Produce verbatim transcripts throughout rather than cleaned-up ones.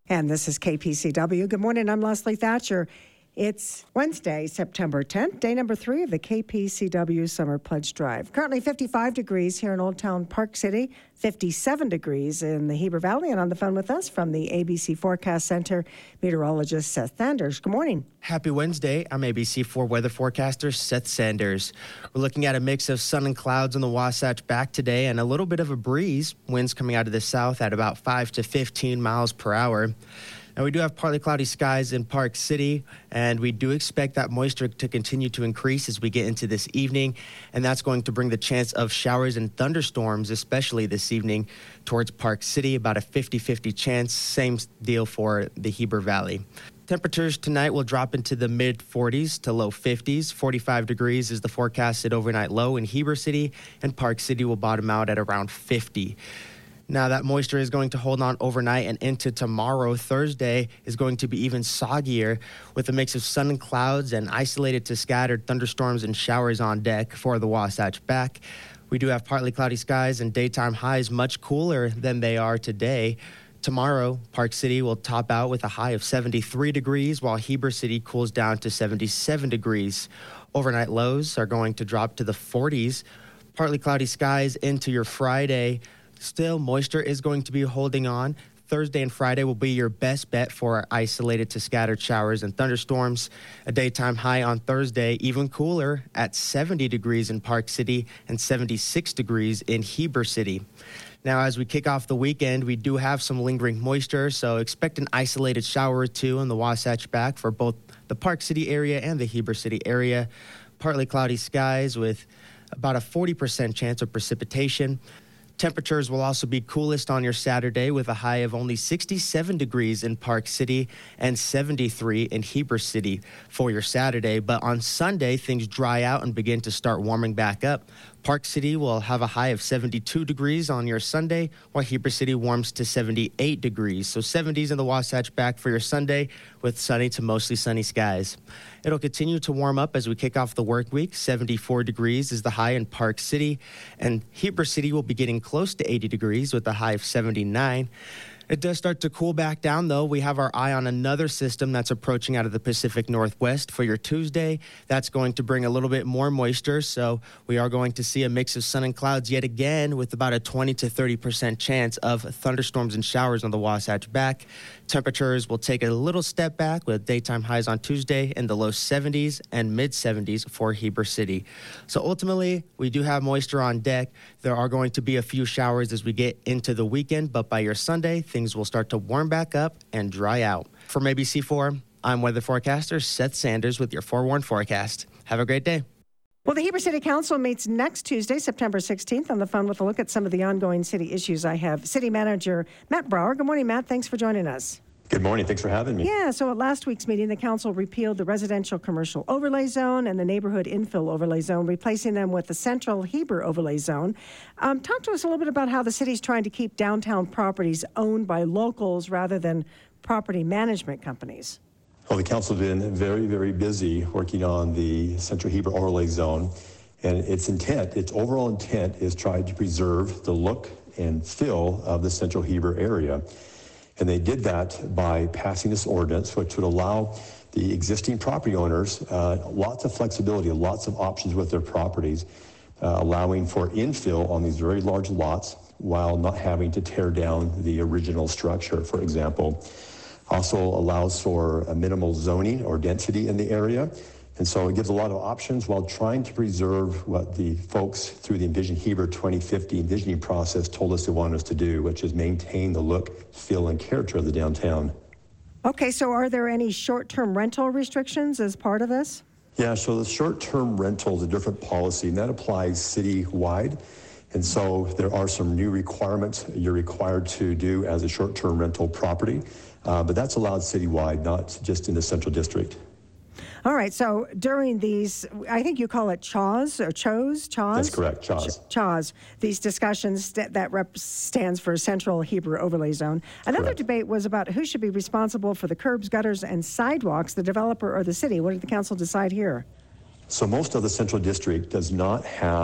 And this is K P C W. Good morning, I'm Leslie Thatcher. It's Wednesday, September tenth, day number three of the K P C W Summer Pledge Drive. Currently fifty-five degrees here in Old Town Park City, fifty-seven degrees in the Heber Valley. And on the phone with us from the A B C Forecast Center, meteorologist Seth Sanders. Good morning. Happy Wednesday. I'm A B C four weather forecaster Seth Sanders. We're looking at a mix of sun and clouds on the Wasatch back today and a little bit of a breeze. Winds coming out of the south at about five to fifteen miles per hour. Now, we do have partly cloudy skies in Park City, and we do expect that moisture to continue to increase as we get into this evening, and that's going to bring the chance of showers and thunderstorms, especially this evening, towards Park City, about a fifty-fifty chance. Same deal for the Heber Valley. Temperatures tonight will drop into the mid forties to low fifties. forty-five degrees is the forecasted overnight low in Heber City, and Park City will bottom out at around fifty. Now, that moisture is going to hold on overnight and into tomorrow. Thursday is going to be even soggier with a mix of sun and clouds and isolated to scattered thunderstorms and showers on deck for the Wasatch back. We do have partly cloudy skies and daytime highs much cooler than they are today. Tomorrow, Park City will top out with a high of seventy-three degrees, while Heber City cools down to seventy-seven degrees. Overnight lows are going to drop to the forties. Partly cloudy skies into your Friday. Still, moisture is going to be holding on. Thursday and Friday will be your best bet for isolated to scattered showers and thunderstorms. A daytime high on Thursday, even cooler at seventy degrees in Park City and seventy-six degrees in Heber City. Now, as we kick off the weekend, we do have some lingering moisture, so expect an isolated shower or two on the Wasatch back for both the Park City area and the Heber City area. Partly cloudy skies with about a forty percent chance of precipitation. Temperatures will also be coolest on your Saturday with a high of only sixty-seven degrees in Park City and seventy-three in Heber City for your Saturday. But on Sunday, things dry out and begin to start warming back up. Park City will have a high of seventy-two degrees on your Sunday, while Heber City warms to seventy-eight degrees. So seventies in the Wasatch back for your Sunday with sunny to mostly sunny skies. It'll continue to warm up as we kick off the work week. seventy-four degrees is the high in Park City, and Heber City will be getting close to eighty degrees with a high of seventy-nine. It does start to cool back down, though. We have our eye on another system that's approaching out of the Pacific Northwest for your Tuesday. That's going to bring a little bit more moisture, so we are going to see a mix of sun and clouds yet again with about a twenty to thirty percent chance of thunderstorms and showers on the Wasatch back. Temperatures will take a little step back with daytime highs on Tuesday in the low seventies and mid seventies for Heber City. So ultimately, we do have moisture on deck. There are going to be a few showers as we get into the weekend, but by your Sunday, things will start to warm back up and dry out. From A B C four, I'm weather forecaster Seth Sanders with your forewarned forecast. Have a great day. Well, the Heber City Council meets next Tuesday, September sixteenth. On the phone with a look at some of the ongoing city issues, I have City Manager Matt Brower. Good morning, Matt. Thanks for joining us. Good morning. Thanks for having me. Yeah, so at last week's meeting, the council repealed the residential commercial overlay zone and the neighborhood infill overlay zone, replacing them with the central Heber overlay zone. Um, talk to us a little bit about how the city's trying to keep downtown properties owned by locals rather than property management companies. Well, the council's been very, very busy working on the central Heber overlay zone, and its intent, its overall intent is trying to preserve the look and feel of the central Heber area. And they did that by passing this ordinance, which would allow the existing property owners uh, lots of flexibility, lots of options with their properties, uh, allowing for infill on these very large lots while not having to tear down the original structure, for example. Also allows for a minimal zoning or density in the area. And so it gives a lot of options while trying to preserve what the folks through the Envision Heber twenty fifty envisioning process told us they wanted us to do, which is maintain the look, feel, and character of the downtown. Okay, so are there any short-term rental restrictions as part of this? Yeah, so the short-term rental is a different policy, and that applies city-wide. And so there are some new requirements you're required to do as a short-term rental property, uh, but that's allowed citywide, not just in the Central District. All right, so during these, I think you call it C H A W S or C H O W S? C H A W S? That's correct, C H A W S. C H A W S. These discussions that, that rep stands for Central Heber Overlay Zone. Another Correct. debate was about who should be responsible for the curbs, gutters, and sidewalks, the developer or the city. What did the council decide here? So most of the Central District does not have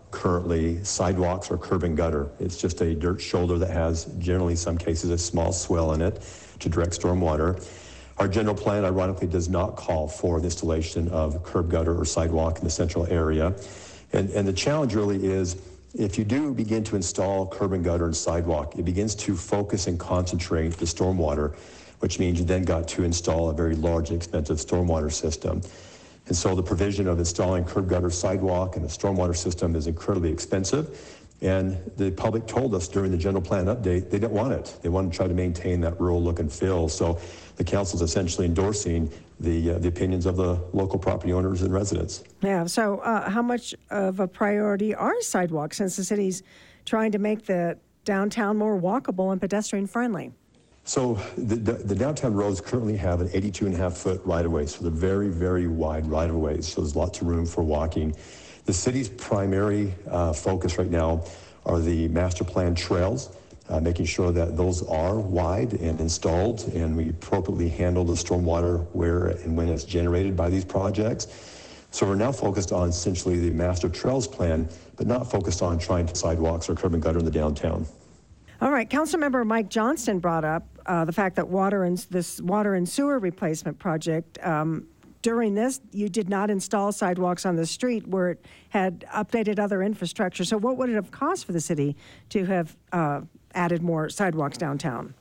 currently sidewalks or curb and gutter. It's just a dirt shoulder that has, generally in some cases, a small swell in it to direct storm water. Our general plan, ironically, does not call for the installation of curb gutter or sidewalk in the central area. And, and the challenge really is, if you do begin to install curb and gutter and sidewalk, it begins to focus and concentrate the stormwater, which means you then got to install a very large and expensive stormwater system. And so the provision of installing curb gutter, sidewalk, and a stormwater system is incredibly expensive. And the public told us during the general plan update they didn't want it. They want to try to maintain that rural look and feel. So the council is essentially endorsing the uh, the opinions of the local property owners and residents. Yeah, so uh, how much of a priority are sidewalks since the city's trying to make the downtown more walkable and pedestrian friendly? So the, the, the downtown roads currently have an eighty-two and a half foot right-of-way, so they're very, very wide right-of-ways, so there's lots of room for walking. The city's primary uh, focus right now are the master plan trails, uh, making sure that those are wide and installed, and we appropriately handle the stormwater where and when it's generated by these projects. So we're now focused on essentially the master trails plan, but not focused on trying to sidewalks or curb and gutter in the downtown. All right, Councilmember Mike Johnston brought up uh, the fact that water and this water and sewer replacement project, um, during this, you did not install sidewalks on the street where it had updated other infrastructure. So what would it have cost for the city to have uh, added more sidewalks downtown?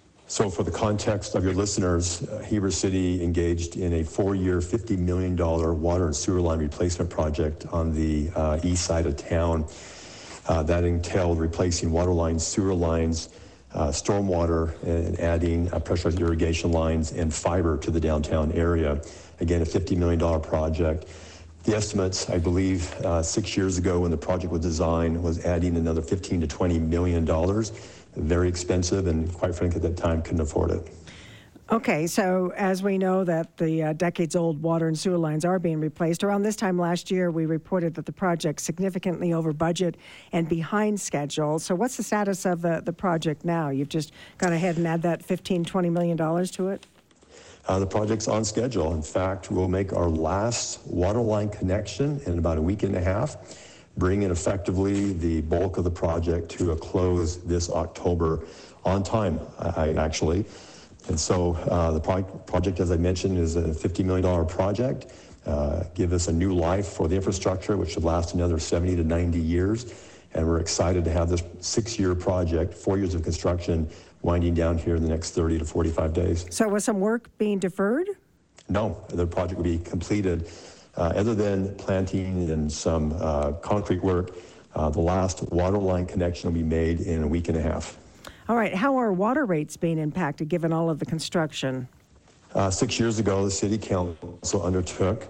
So for the context of your listeners, uh, Heber City engaged in a four-year, fifty million dollars water and sewer line replacement project on the uh, east side of town. Uh, that entailed replacing water lines, sewer lines, uh, stormwater, and adding uh, pressurized irrigation lines and fiber to the downtown area. Again, a fifty million dollars project. The estimates, I believe, uh, six years ago when the project was designed, was adding another fifteen to twenty million dollars. Very expensive, and quite frankly, at that time, couldn't afford it. Okay, so as we know that the uh, decades-old water and sewer lines are being replaced, around this time last year, we reported that the project's significantly over budget and behind schedule. So what's the status of the, the project now? You've just gone ahead and add that fifteen, twenty million dollars to it? Uh, the project's on schedule. In fact, we'll make our last water line connection in about a week and a half, bringing effectively the bulk of the project to a close this October on time, I, actually. And so uh, the pro- project, as I mentioned, is a fifty million dollars project. Uh, give us a new life for the infrastructure, which should last another seventy to ninety years. And we're excited to have this six-year project, four years of construction, winding down here in the next thirty to forty-five days. So was some work being deferred? No, the project will be completed. Uh, other than planting and some uh, concrete work, uh, the last water line connection will be made in a week and a half. All right, how are water rates being impacted given all of the construction? Uh, six years ago, the City Council undertook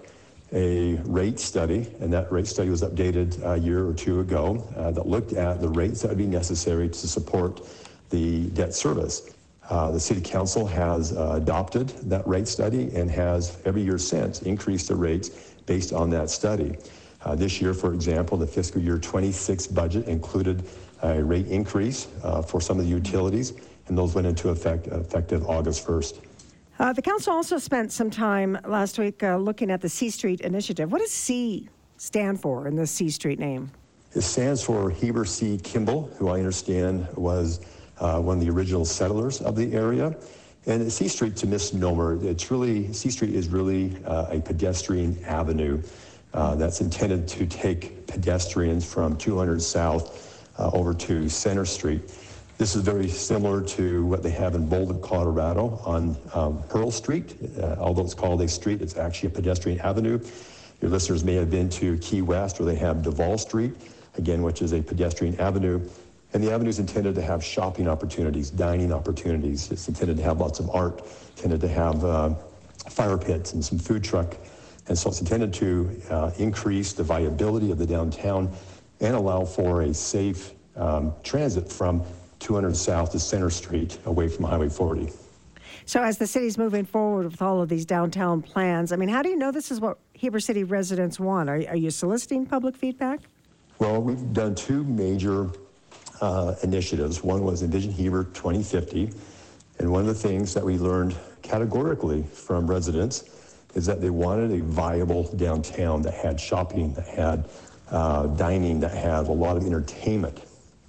a rate study, and that rate study was updated a year or two ago uh, that looked at the rates that would be necessary to support the debt service. Uh, the City Council has uh, adopted that rate study and has every year since increased the rates based on that study. Uh, this year, for example, the fiscal year twenty-six budget included a rate increase uh, for some of the utilities, and those went into effect effective August first. Uh, the council also spent some time last week uh, looking at the C Street initiative. What does C stand for in the C Street name? It stands for Heber C. Kimball, who I understand was uh, one of the original settlers of the area. And C Street's a misnomer. It's really, C Street is really uh, a pedestrian avenue uh, that's intended to take pedestrians from two hundred South uh, over to Center Street. This is very similar to what they have in Boulder, Colorado on um, Pearl Street. Uh, although it's called a street, it's actually a pedestrian avenue. Your listeners may have been to Key West, where they have Duval Street, again, which is a pedestrian avenue. And the avenue is intended to have shopping opportunities, dining opportunities. It's intended to have lots of art, intended to have uh, fire pits and some food truck. And so it's intended to uh, increase the viability of the downtown and allow for a safe um, transit from two hundred South to Center Street away from Highway forty. So as the city's moving forward with all of these downtown plans, I mean, how do you know this is what Heber City residents want? Are, are you soliciting public feedback? Well, we've done two major uh, initiatives. One was Envision Heber twenty fifty. And one of the things that we learned categorically from residents is that they wanted a viable downtown that had shopping, that had uh, dining that has a lot of entertainment.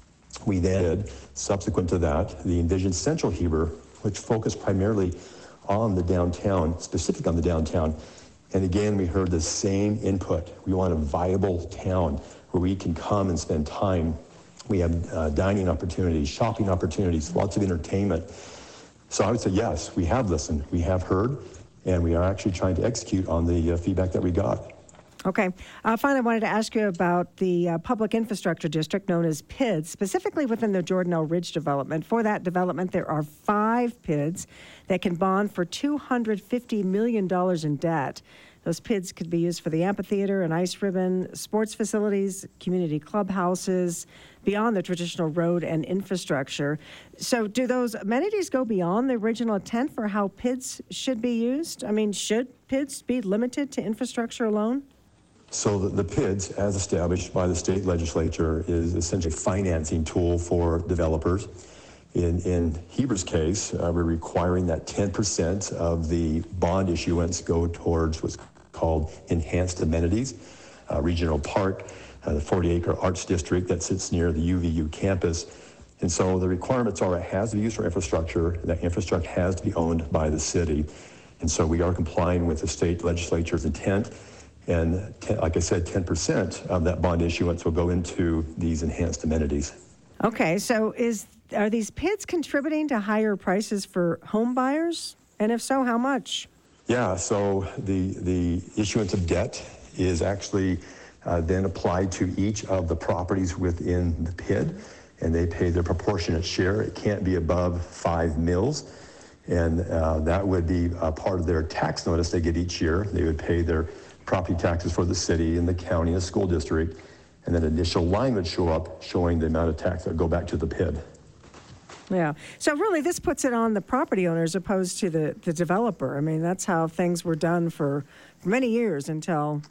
We then did, subsequent to that, the Envision Central Heber, which focused primarily on the downtown, specific on the downtown. And again, we heard the same input. We want a viable town where we can come and spend time. We have uh, dining opportunities, shopping opportunities, lots of entertainment. So I would say, yes, we have listened, we have heard, and we are actually trying to execute on the uh, feedback that we got. Okay. Uh, finally, I wanted to ask you about the uh, Public Infrastructure District, known as P I Ds, specifically within the Jordan L. Ridge development. For that development, there are five P I Ds that can bond for two hundred fifty million dollars in debt. Those P I Ds could be used for the amphitheater and ice ribbon, sports facilities, community clubhouses, beyond the traditional road and infrastructure. So do those amenities go beyond the original intent for how P I Ds should be used? I mean, should P I Ds be limited to infrastructure alone? So the, the P I Ds, as established by the state legislature, is essentially a financing tool for developers. In, in Heber's case, uh, we're requiring that ten percent of the bond issuance go towards what's called enhanced amenities, uh, regional park, uh, the forty acre arts district that sits near the U V U campus. And so the requirements are it has to be used for infrastructure, and that infrastructure has to be owned by the city. And so we are complying with the state legislature's intent. And ten, like I said, ten percent of that bond issuance will go into these enhanced amenities. Okay, so is are these P I Ds contributing to higher prices for home buyers? And if so, how much? Yeah, so the, the issuance of debt is actually uh, then applied to each of the properties within the P I D, and they pay their proportionate share. It can't be above five mils, and uh, that would be a part of their tax notice they get each year. They would pay their property taxes for the city and the county and the school district, and then an initial line would show up showing the amount of tax that would go back to the P I D. Yeah. So really, this puts it on the property owner as opposed to the, the developer. I mean, that's how things were done for, for many years until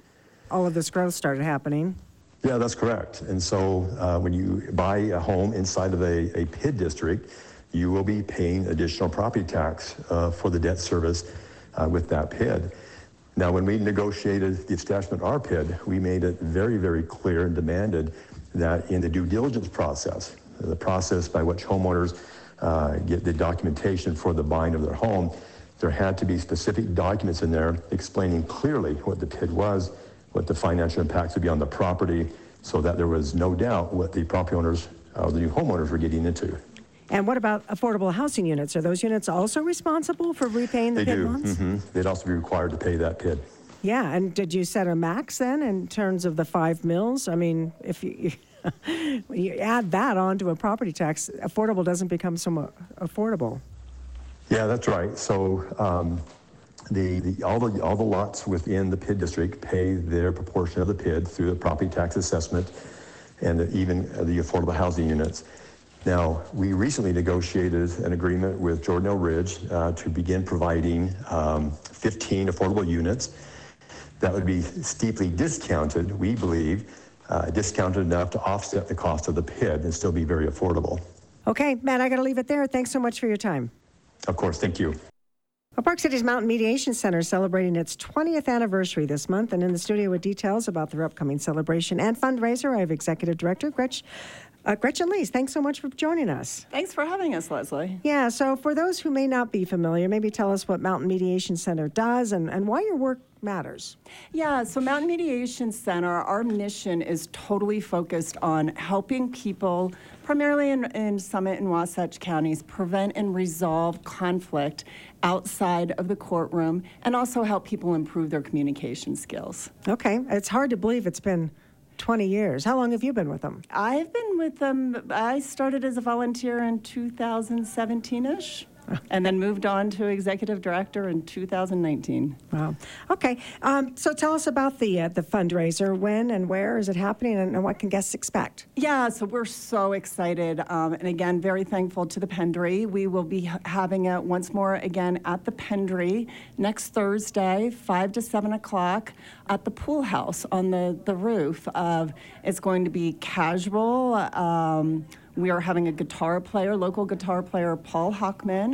all of this growth started happening. Yeah, that's correct. And so uh, when you buy a home inside of a, a P I D district, you will be paying additional property tax uh, for the debt service uh, with that P I D. Now, when we negotiated the establishment of our P I D, we made it very, very clear and demanded that in the due diligence process, the process by which homeowners uh, get the documentation for the buying of their home, there had to be specific documents in there explaining clearly what the P I D was, what the financial impacts would be on the property, so that there was no doubt what the property owners, uh, the new homeowners were getting into. And what about affordable housing units? Are those units also responsible for repaying the They P I D do. bonds? Mm-hmm. They'd also be required to pay that P I D. Yeah, and did you set a max then in terms of the five mils? I mean, if you, when you add that onto a property tax, affordable doesn't become so affordable. Yeah, that's right. So um, the, the all the all the lots within the P I D district pay their proportion of the P I D through the property tax assessment, and the, even the affordable housing units. Now, we recently negotiated an agreement with Jordan L. Ridge uh, to begin providing um, fifteen affordable units that would be steeply discounted, we believe, uh, discounted enough to offset the cost of the P I D and still be very affordable. Okay, Matt, I got to leave it there. Thanks so much for your time. Of course, thank you. Well, Park City's Mountain Mediation Center is celebrating its twentieth anniversary this month, and in the studio with details about their upcoming celebration and fundraiser, I have Executive Director Gretch, uh, Gretchen Lees. Thanks so much for joining us. Thanks for having us, Leslie. Yeah, so for those who may not be familiar, maybe tell us what Mountain Mediation Center does and, and why your work matters. Yeah, so Mountain Mediation Center, our mission is totally focused on helping people, primarily in, in Summit and Wasatch counties, prevent and resolve conflict outside of the courtroom, and also help people improve their communication skills. Okay, it's hard to believe it's been twenty years. How long have you been with them? I've been with them, I started as a volunteer in two thousand seventeen-ish. And then moved on to executive director in two thousand nineteen. Wow. Okay. Um, so tell us about the uh, the fundraiser. When and where is it happening, and, and what can guests expect? Yeah, so we're so excited, um, and again, very thankful to the Pendry. We will be ha- having it once more again at the Pendry next Thursday, five to seven o'clock, at the pool house on the the roof. Of it's going to be casual. Um, We are having a guitar player, local guitar player, Paul Hockman,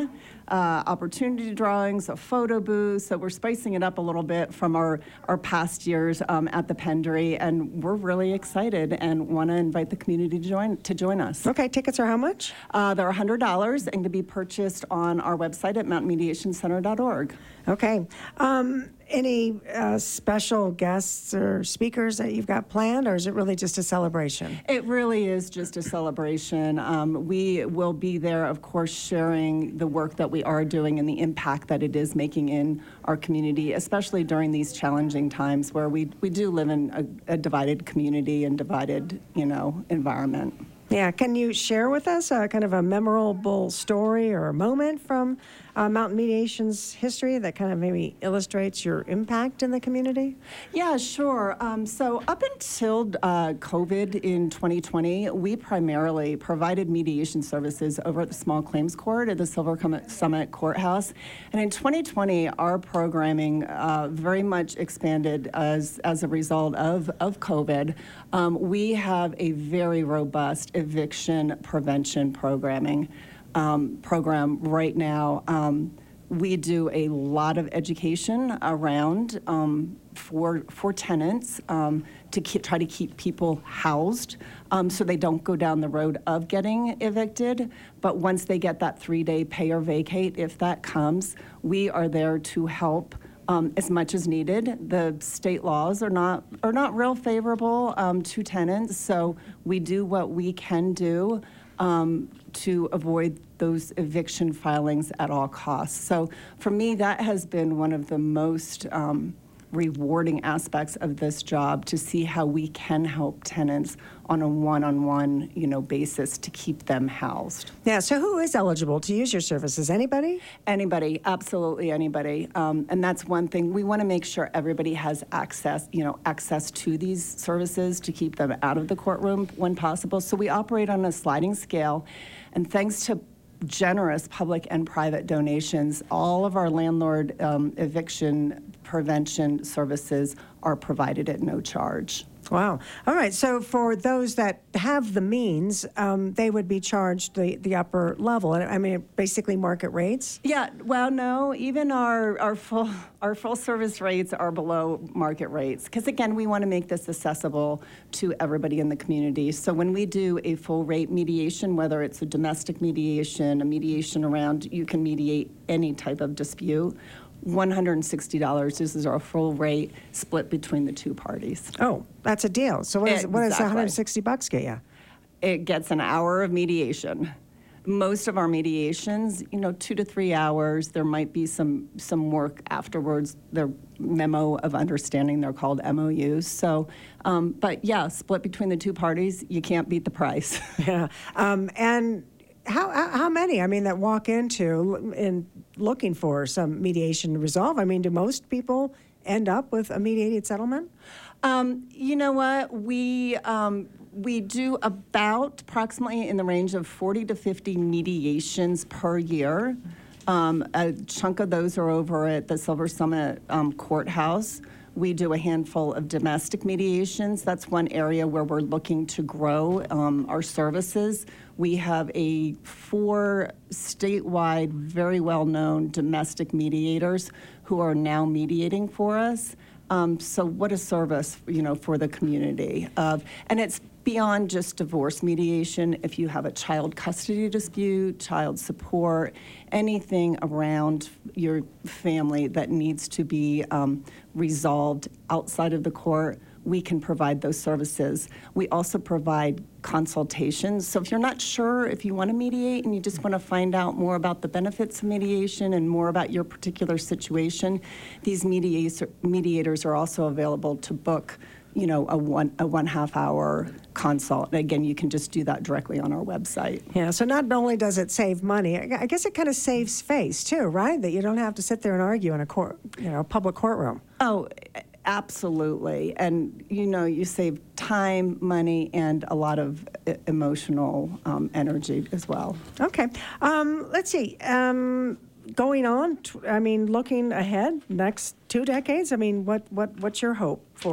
uh, opportunity drawings, a photo booth. So we're spicing it up a little bit from our, our past years um, at the Pendery, and we're really excited and want to invite the community to join to join us. Okay, tickets are how much? Uh, they're one hundred dollars and can be purchased on our website at mountain mediation center dot org. Okay. Um, any uh, special guests or speakers that you've got planned, or is it really just a celebration? It really is just a celebration. Um, we will be there, of course, sharing the work that we are doing and the impact that it is making in our community, especially during these challenging times where we, we do live in a, a divided community and divided, you know, environment. Yeah, can you share with us a kind of a memorable story or a moment from uh, Mountain Mediation's history that kind of maybe illustrates your impact in the community? Yeah, sure. Um, so up until uh, COVID in twenty twenty, we primarily provided mediation services over at the Small Claims Court at the Silver Summit Courthouse. And in twenty twenty, our programming uh, very much expanded as, as a result of, of COVID. Um, we have a very robust eviction prevention programming um, program right now. Um, we do a lot of education around um, for for tenants um, to keep, try to keep people housed um, so they don't go down the road of getting evicted. But once they get that three-day pay or vacate, if that comes, we are there to help Um, as much as needed. The state laws are not are not real favorable um, to tenants, so we do what we can do um, to avoid those eviction filings at all costs. So for me, that has been one of the most um, rewarding aspects of this job, to see how we can help tenants on a one-on-one, you know, basis to keep them housed. Yeah, so who is eligible to use your services? Anybody? Anybody, absolutely anybody. Um, and that's one thing. We want to make sure everybody has access, you know, access to these services to keep them out of the courtroom when possible. So we operate on a sliding scale. And thanks to generous public and private donations, all of our landlord um, eviction prevention services are provided at no charge. Wow. All right. So for those that have the means, um, they would be charged the, the upper level. I mean, basically market rates? Yeah. Well, no. Even our, our full our full service rates are below market rates, because again, we want to make this accessible to everybody in the community. So when we do a full rate mediation, whether it's a domestic mediation, a mediation around, you can mediate any type of dispute, one hundred sixty dollars. This is our full rate split between the two parties. Oh, that's a deal. So what, is, what does Exactly. one hundred sixty bucks get you? It gets an hour of mediation. Most of our mediations, you know, two to three hours. There might be some some work afterwards. They're memo of understanding. They're called M O Us. So, um, but yeah, split between the two parties, you can't beat the price. Yeah. Um, and how, how how many, I mean, that walk into in looking for some mediation to resolve? I mean, do most people end up with a mediated settlement? Um, you know what? We um, we do about approximately in the range of forty to fifty mediations per year. Um, a chunk of those are over at the Silver Summit um, Courthouse. We do a handful of domestic mediations. That's one area where we're looking to grow um, our services. We have a four statewide, very well-known domestic mediators who are now mediating for us. Um, so what a service, you know, for the community. Of, and it's beyond just divorce mediation. If you have a child custody dispute, child support, anything around your family that needs to be um, resolved outside of the court, we can provide those services. We also provide consultations. So if you're not sure if you want to mediate and you just want to find out more about the benefits of mediation and more about your particular situation, these mediators mediators are also available to book, you know, a one a one half hour consult. And again, you can just do that directly on our website. Yeah, so not only does it save money, I I guess it kind of saves face too, right? That you don't have to sit there and argue in a court, you know, public courtroom. Oh, absolutely. And, you know, you save time, money, and a lot of e- emotional um, energy as well. Okay. Um, let's see. Um, going on, t- I mean, looking ahead, next two decades, I mean, what, what, what's your hope for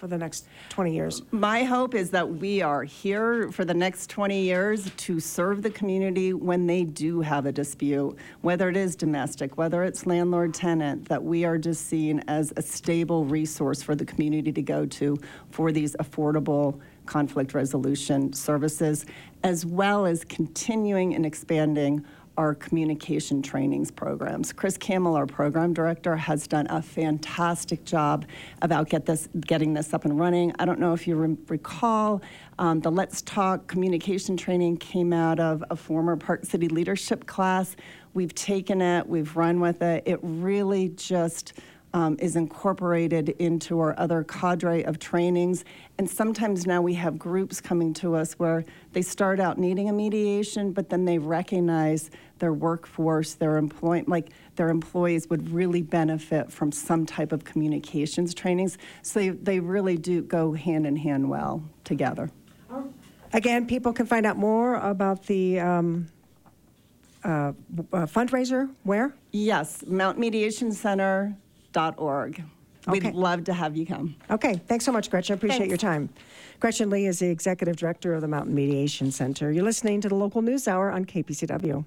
for the next twenty years? My hope is that we are here for the next twenty years to serve the community when they do have a dispute, whether it is domestic, whether it's landlord-tenant, that we are just seen as a stable resource for the community to go to for these affordable conflict resolution services, as well as continuing and expanding our communication trainings programs. Chris Campbell, our program director, has done a fantastic job about get this, getting this up and running. I don't know if you re- recall, um, the Let's Talk communication training came out of a former Park City leadership class. We've taken it, we've run with it. It really just Um, is incorporated into our other cadre of trainings. And sometimes now we have groups coming to us where they start out needing a mediation, but then they recognize their workforce, their employ- like their employees would really benefit from some type of communications trainings. So they, they really do go hand in hand well together. Again, people can find out more about the um, uh, uh, fundraiser where? Yes, Mount Mediation Center dot org. We'd Okay. love to have you come. Okay, thanks so much, Gretchen. I appreciate Thanks. your time. Gretchen Lee is the Executive Director of the Mountain Mediation Center. You're listening to the Local News Hour on K P C W.